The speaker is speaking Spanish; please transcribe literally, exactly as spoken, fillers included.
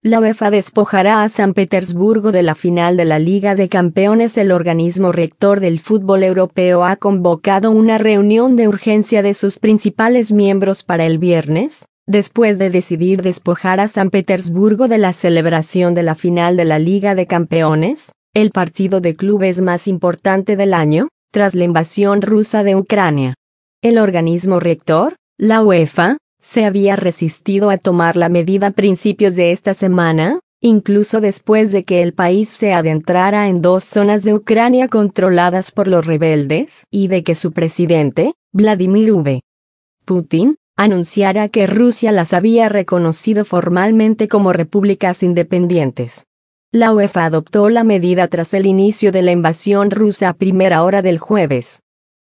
La UEFA despojará a San Petersburgo de la final de la Liga de Campeones. El organismo rector del fútbol europeo ha convocado una reunión de urgencia de sus principales miembros para el viernes, después de decidir despojar a San Petersburgo de la celebración de la final de la Liga de Campeones, el partido de clubes más importante del año, tras la invasión rusa de Ucrania. El organismo rector, la UEFA, se había resistido a tomar la medida a principios de esta semana, incluso después de que el país se adentrara en dos zonas de Ucrania controladas por los rebeldes y de que su presidente, Vladimir V. Putin, anunciara que Rusia las había reconocido formalmente como repúblicas independientes. La UEFA adoptó la medida tras el inicio de la invasión rusa a primera hora del jueves.